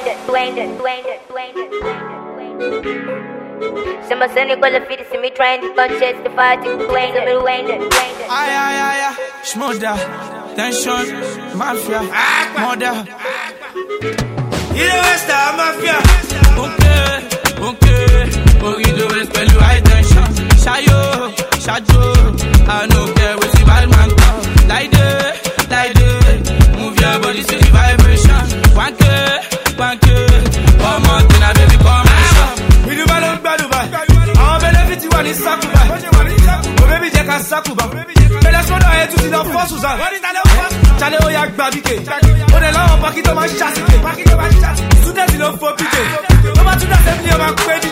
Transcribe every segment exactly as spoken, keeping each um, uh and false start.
Dwayne, Dwayne, Dwayne, Dwayne, Dwayne. Some of the girls are feeding me trying to contest the fight to Dwayne, Dwayne, Dwayne. Aye, aye, aye, aye. Shmoda, tension, mafia, murder. You know what's the mafia? Okay, okay. Corrido West, pẹ̀lú high tension. Shayo, shajo. I no care what the bad man come. Like that, like that. Move your body to the vibration. One K, one K. Come on, then I baby come and show. We do balance, baduba. Our benefit you want is sakuba. Oh baby, check a sakuba. But that's what I had to see the force was on. Chale oya gbabike. O de lawo pakito ma chasike. Students you know for P J. No matter that them near my credit.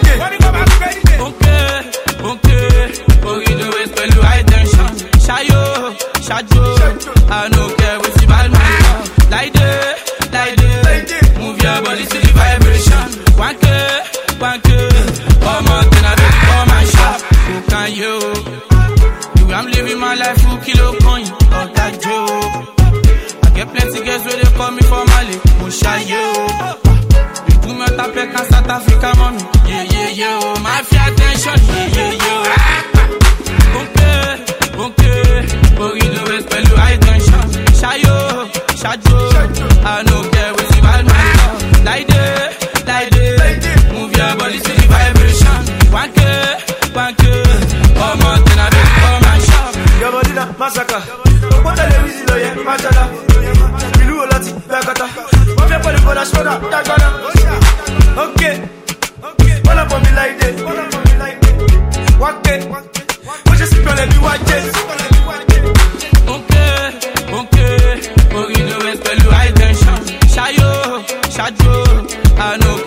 Okay, okay. Corrido West, pẹ̀lú high tension. Shayo, shajo. I no care what the bad man come. Like that, like that. Move your body to the vibration. One K, one K. Come on, then I baby come and shop. Who can you? You I'm living my life full kilo coin. All that joke. I get plenty girls where they call me for Mali. Musha yo. You do me tap like a South Africa mommy. Yeah, yeah, yeah. Mafia tension. Yeah, yeah, yeah. Okay, okay. Corrido West, pẹ̀lú high tension. Shayo, shajo. I no care what the bad man come. Like that, like that. Move your body to the vibration. One K, one K. Come on, then I baby come and shop. Your body na massacre. What are the reasons you yeah, machala? You do a lot of bagata. What you call it for the shoulder? Dagana. Okay, okay. One up on me like this. One up on me like this. One day, what you see gonna be one day. Okay, okay. Corrido West, pẹ̀lú high tension. Shayo, shajo. I know.